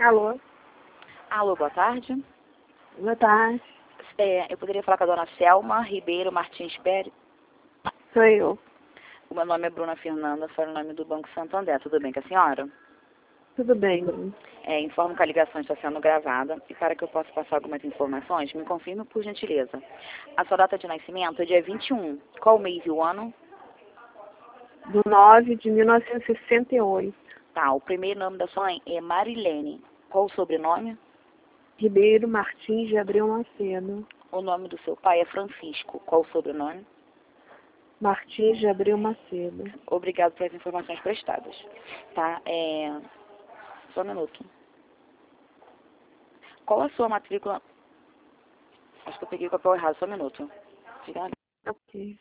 Alô? Alô, boa tarde. Boa tarde. Eu poderia falar com a dona Selma Ribeiro Martins Pérez? Sou eu. O meu nome é Bruna Fernanda, sou o nome do Banco Santander. Tudo bem com a senhora? Tudo bem, Bruno? Informo que a ligação está sendo gravada e para que eu possa passar algumas informações, me confirme por gentileza. A sua data de nascimento é dia 21. Qual o mês e o ano? Do 9 de 1968. Tá, o primeiro nome da sua mãe é Marilene. Qual o sobrenome? Ribeiro Martins de Abreu Macedo. O nome do seu pai é Francisco. Qual o sobrenome? Martins de Abreu Macedo. Obrigado pelas informações prestadas. Tá, só um minuto. Qual a sua matrícula? Acho que eu peguei o papel errado, só um minuto. Fica ali. Ok.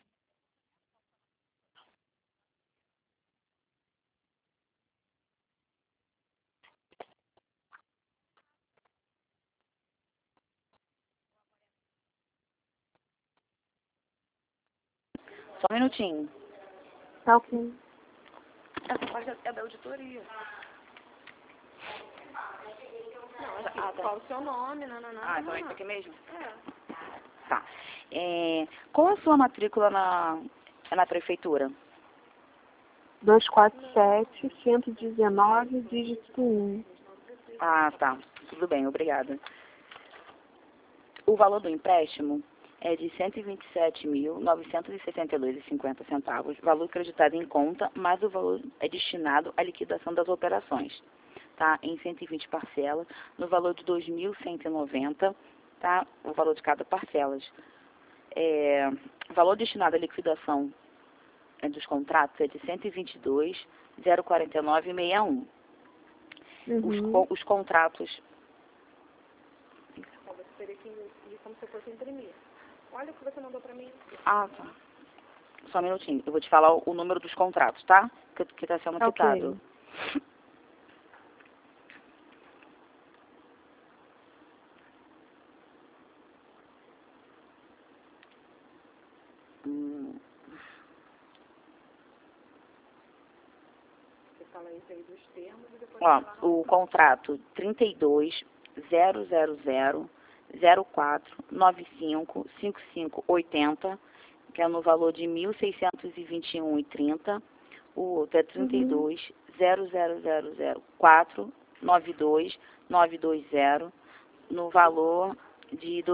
Só um minutinho. Tá ok. Essa parte é da auditoria. Qual o seu nome? Não. Então é isso aqui mesmo? Tá. Qual a sua matrícula na prefeitura? 247, 119, dígito 1. Ah, tá. Tudo bem, obrigada. O valor do empréstimo é de R$ 127.962,50, valor acreditado em conta, mas o valor é destinado à liquidação das operações, tá? Em 120 parcelas, no valor de R$ 2.190, tá? O valor de cada parcela. O valor destinado à liquidação dos contratos é de R$ 122.049,61. Os contratos... Você teria que ir como se fosse imprimir. Olha o que você mandou pra mim. Ah, tá. Só um minutinho. Eu vou te falar o número dos contratos, tá? Que está sendo quitado. Você fala isso aí dos termos e depois... Ó, o contrato 32.000.04.95.55.80, que é no valor de R$ 1.621,30. O outro é 32.000.04.92.920, no valor de R$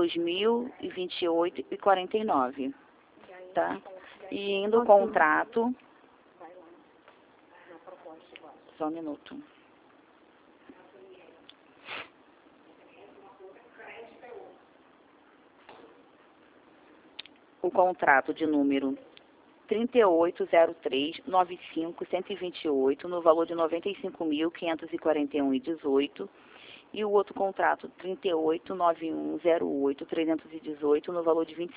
2.028,49. Tá? E indo o contrato... Só um minuto. O contrato de número 3803.95.128, no valor de R$ 95.541,18. E o outro contrato 389108.318, no valor de R$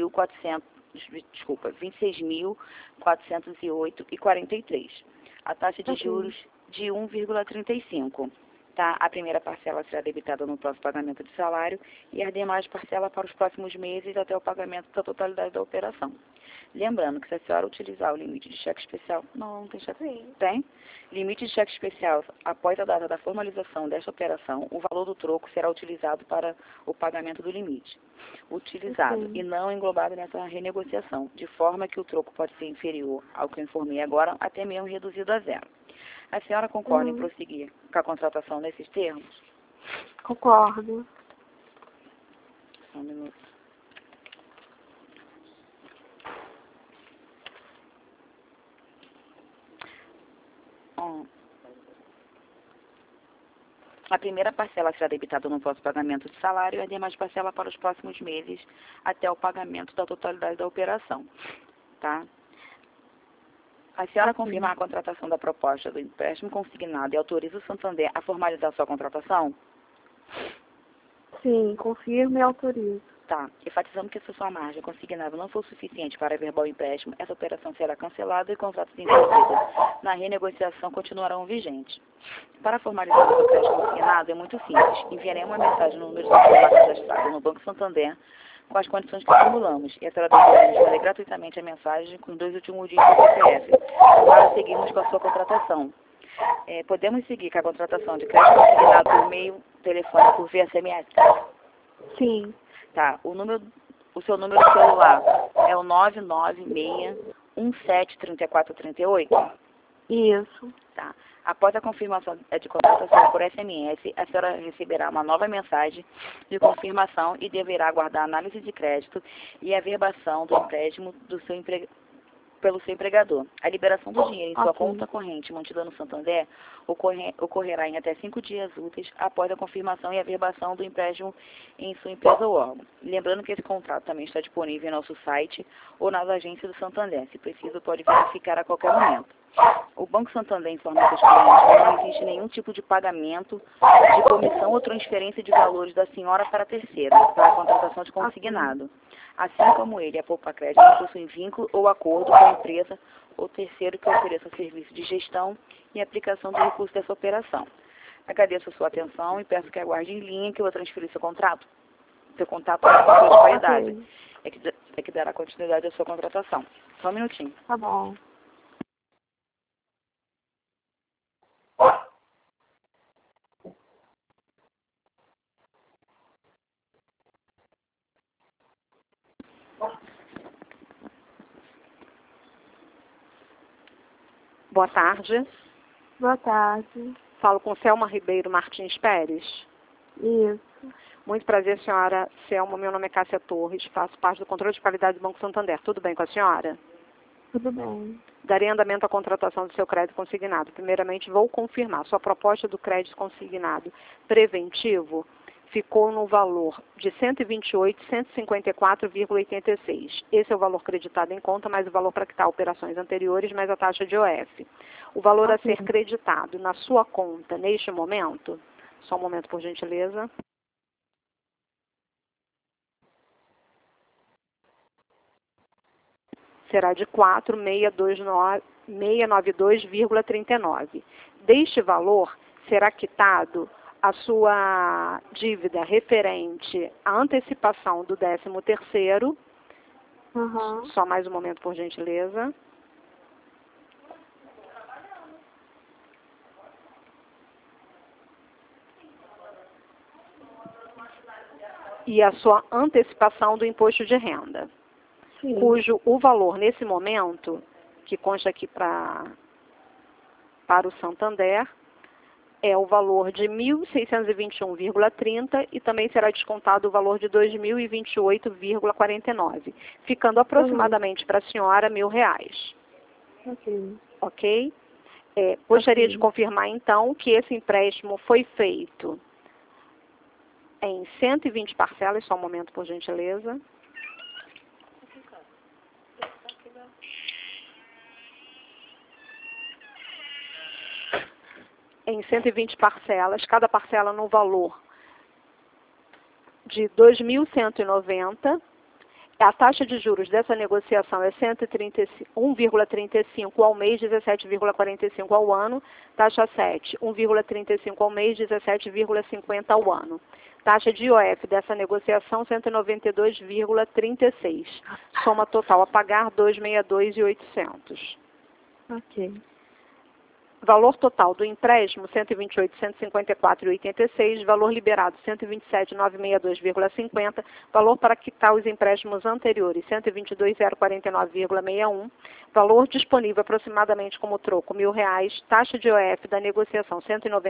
26.408,43. A taxa de juros de 1,35. Tá? A primeira parcela será debitada no próximo pagamento de salário e as demais parcelas para os próximos meses até o pagamento da totalidade da operação. Lembrando que se a senhora utilizar o limite de cheque especial... Não tem cheque? Sim. Tem? Limite de cheque especial após a data da formalização desta operação, o valor do troco será utilizado para o pagamento do limite utilizado e não englobado nessa renegociação, de forma que o troco pode ser inferior ao que eu informei agora, até mesmo reduzido a zero. A senhora concorda em prosseguir com a contratação nesses termos? Concordo. Só um minuto. A primeira parcela será debitada no próximo pagamento de salário e as demais parcelas para os próximos meses até o pagamento da totalidade da operação. Tá? A senhora confirma a contratação da proposta do empréstimo consignado e autoriza o Santander a formalizar sua contratação? Sim, confirmo e autorizo. Tá. Enfatizando que se sua margem consignada não for suficiente para verbal empréstimo, essa operação será cancelada e contratos envolvidos na renegociação continuarão vigentes. Para formalizar o empréstimo consignado é muito simples. Enviarei uma mensagem no número de celular cadastrado no Banco Santander com as condições que formulamos e a senhora deverá responder gratuitamente a mensagem com os 2 últimos dígitos do CPF para seguirmos com a sua contratação. Podemos seguir com a contratação de crédito consignado por e-mail, telefone por via SMS? Sim. Tá. O seu número de celular é o 996173438? Isso. Tá. Após a confirmação de contratação por SMS, a senhora receberá uma nova mensagem de confirmação e deverá aguardar a análise de crédito e a verbação do empréstimo pelo seu empregador. A liberação do dinheiro em sua conta corrente mantida no Santander ocorrerá em até 5 dias úteis após a confirmação e a verbação do empréstimo em sua empresa ou órgão. Lembrando que esse contrato também está disponível em nosso site ou nas agências do Santander. Se preciso, pode verificar a qualquer momento. O Banco Santander informa seus clientes que não existe nenhum tipo de pagamento de comissão ou transferência de valores da senhora para terceiro, para a contratação de consignado. Assim como ele, a Poupa Crédito não possui vínculo ou acordo com a empresa ou terceiro que ofereça serviço de gestão e aplicação do recurso dessa operação. Agradeço a sua atenção e peço que aguarde em linha que eu vou transferir seu contrato. Seu contato para a controle de qualidade. É que dará continuidade à sua contratação. Só um minutinho. Tá bom. Boa tarde. Boa tarde. Falo com Selma Ribeiro Martins Pérez. Isso. Muito prazer, senhora Selma. Meu nome é Cássia Torres. Faço parte do controle de qualidade do Banco Santander. Tudo bem com a senhora? Tudo bem. Darei andamento à contratação do seu crédito consignado. Primeiramente, vou confirmar. Sua proposta do crédito consignado preventivo ficou no valor de R$ 128.154,86. Esse é o valor creditado em conta, mais o valor para quitar operações anteriores, mais a taxa de OF. O valor a ser creditado na sua conta neste momento, só um momento por gentileza, será de R$ 4.692,39. Deste valor será quitado a sua dívida referente à antecipação do 13º. Só mais um momento, por gentileza. E a sua antecipação do imposto de renda. Sim. Cujo o valor, nesse momento, que consta aqui para o Santander, é o valor de R$ 1.621,30 e também será descontado o valor de R$ 2.028,49, ficando aproximadamente para a senhora R$ 1.000. Ok? Gostaria de confirmar, então, que esse empréstimo foi feito em 120 parcelas, só um momento, por gentileza. Em 120 parcelas, cada parcela no valor de R$ 2.190. A taxa de juros dessa negociação é 1,35 ao mês, 17,45 ao ano. Taxa 7, 1,35 ao mês, 17,50 ao ano. Taxa de IOF dessa negociação, 192,36. Soma total a pagar, 262.800. Ok. Valor total do empréstimo, 128.154,86. Valor liberado, 127.962,50. Valor para quitar os empréstimos anteriores, 122.049,61. Valor disponível aproximadamente como troco, R$ 1.000. Taxa de IOF da negociação,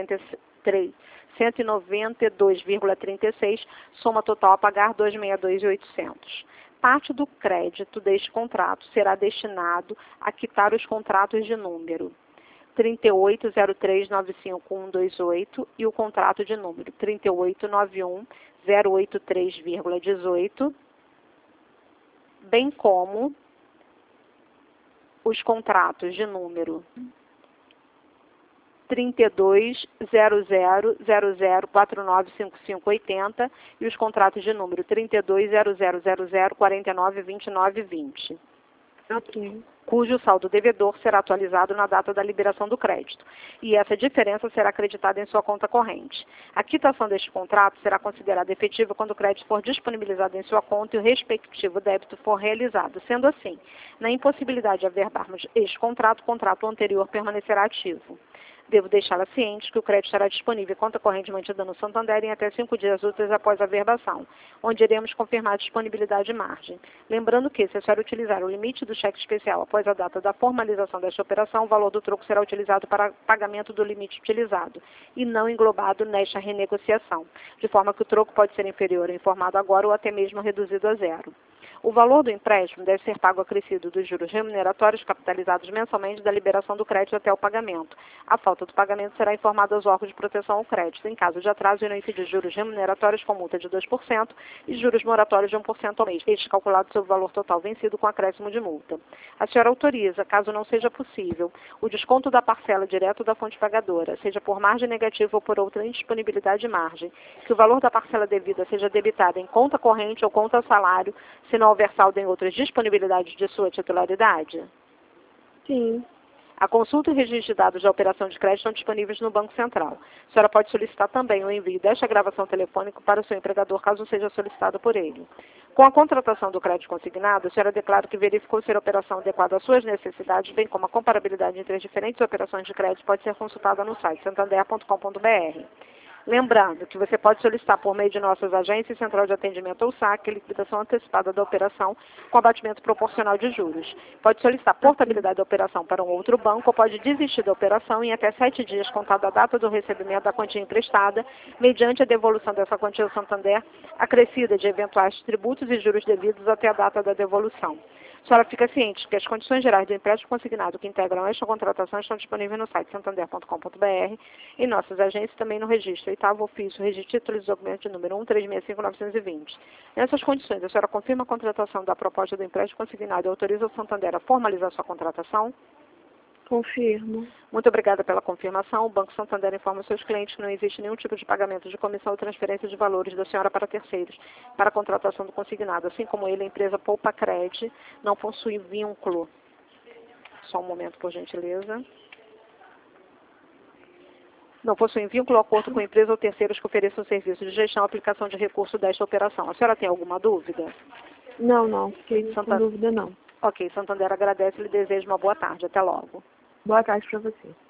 192,36. Soma total a pagar, 262.800. Parte do crédito deste contrato será destinado a quitar os contratos de número 380395.128 e o contrato de número 3891.083,18, bem como os contratos de número 320000495580 e os contratos de número 32000049292920. Ok. Cujo saldo devedor será atualizado na data da liberação do crédito, e essa diferença será acreditada em sua conta corrente. A quitação deste contrato será considerada efetiva quando o crédito for disponibilizado em sua conta e o respectivo débito for realizado. Sendo assim, na impossibilidade de averbarmos este contrato, o contrato anterior permanecerá ativo. Devo deixá-la ciente que o crédito estará disponível em conta corrente mantida no Santander em até 5 dias úteis após a verbação, onde iremos confirmar a disponibilidade e margem. Lembrando que, se a senhora utilizar o limite do cheque especial após a data da formalização desta operação, o valor do troco será utilizado para pagamento do limite utilizado e não englobado nesta renegociação, de forma que o troco pode ser inferior ao informado agora ou até mesmo reduzido a zero. O valor do empréstimo deve ser pago acrescido dos juros remuneratórios capitalizados mensalmente da liberação do crédito até o pagamento. A falta do pagamento será informada aos órgãos de proteção ao crédito. Em caso de atraso, irão incidir juros remuneratórios com multa de 2% e juros moratórios de 1% ao mês, estes calculados sobre o valor total vencido com acréscimo de multa. A senhora autoriza, caso não seja possível, o desconto da parcela direto da fonte pagadora, seja por margem negativa ou por outra indisponibilidade de margem, que o valor da parcela devida seja debitado em conta corrente ou conta salário, se não houver saldo em outras disponibilidades de sua titularidade? Sim. A consulta e registro de dados da operação de crédito estão disponíveis no Banco Central. A senhora pode solicitar também o envio desta gravação telefônica para o seu empregador, caso seja solicitado por ele. Com a contratação do crédito consignado, a senhora declara que verificou ser a operação adequada às suas necessidades, bem como a comparabilidade entre as diferentes operações de crédito pode ser consultada no site santander.com.br. Lembrando que você pode solicitar por meio de nossas agências, central de atendimento ou saque, liquidação antecipada da operação com abatimento proporcional de juros. Pode solicitar portabilidade da operação para um outro banco ou pode desistir da operação em até 7 dias contada a data do recebimento da quantia emprestada, mediante a devolução dessa quantia ao Santander, acrescida de eventuais tributos e juros devidos até a data da devolução. A senhora fica ciente que as condições gerais do empréstimo consignado que integram esta contratação estão disponíveis no site santander.com.br, em nossas agências também no registro 8º ofício, registro de títulos e documentos de número 1365920. Nessas condições, a senhora confirma a contratação da proposta do empréstimo consignado e autoriza o Santander a formalizar sua contratação? Confirmo. Muito obrigada pela confirmação. O Banco Santander informa seus clientes que não existe nenhum tipo de pagamento de comissão ou transferência de valores da senhora para terceiros para a contratação do consignado. Assim como ele, a empresa Poupa Cred não possui vínculo. Só um momento, por gentileza. Não possui vínculo ou acordo com empresa ou terceiros que ofereçam serviço de gestão ou aplicação de recurso desta operação. A senhora tem alguma dúvida? Não. Fiquei com dúvida, não. Ok, Santander agradece e lhe deseja uma boa tarde. Até logo. Boa tarde para você.